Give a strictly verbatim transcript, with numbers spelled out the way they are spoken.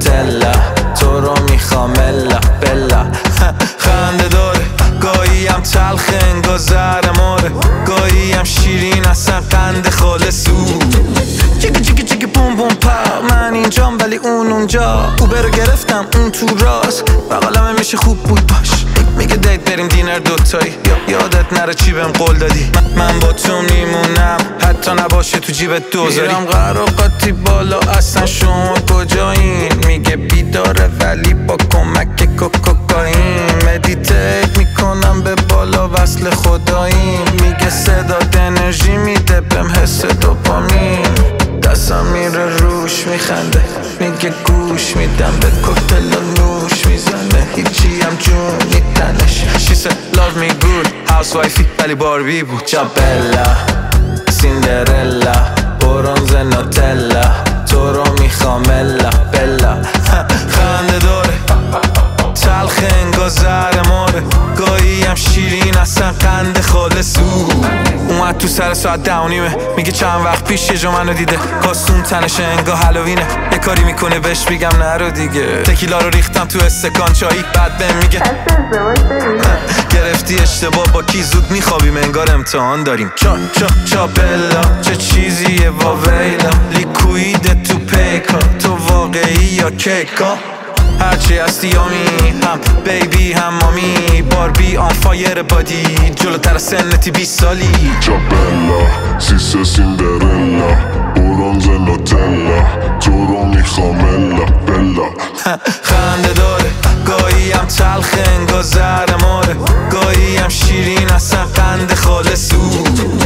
نوتلا، تو رو میخوام الا بلا. خنده داره گاهی هم تلخ انگار زهر ماره، گاهی هم شیرین اصلا قند خالصو. جیگه جیگه جیگه بوم بوم پا، من اینجام ولی اون اونجا. اوبر رو گرفتم اون تو راست، بغلمه میشه خوب بود باش. میگه دیت بریم دینر دوتایی، یادت نره چی بهم قول دادی. من با تو میمونم حتی نباشه تو جیبت دوزاری. میرم قراقاتی بالا اصلا شما کجایین، میگه بیداره ولی با کمک کوکائین. مدیتیت میکنم به بالا وصل خداییم، میگه صدات انرژی میده بهم حس دوپامین. دستم میره روش میخنده، میگه گوش میدم به کوکتل و نوش میزنه، هیچی هم جون نیتنش. She said love me good housewifey ولی باربی بود. جابلا سیندرلا برونز نوتلا، تو رو میخوام الا بلا. خنده داره تلخ انگار زهر ماره، گاهی هم شیرین اصلا قند خالصو. اومد تو سر ساعت ده و نیمه، میگه چند وقت پیش یه جا منو دیده، کاستون تنشه انگار هالوینه. یه کاری میکنه بهش بگم نرو دیگه، تکیلا رو ریختم تو استکان چایی، بعد بهم میگه گرفتی اشتباه با کی، زود میخوابیم انگار امتحان داریم. چا چا چا بلا چه چیزیه واویلا، لیکوید تو پیکا، تو واقعی یا کیکا. هرچی هستی یامی هم بیبی هم مامی، باربی آن فایر بادی جلوتر سنتی بیست سالی. جابلا سیسه سیندرلا برونز نوتلا، تو رو میخوام الا بلا. خنده داره گاهی هم تلخ انگار زهر ماره، گاهی هم شیرین اصلا قند خالصو.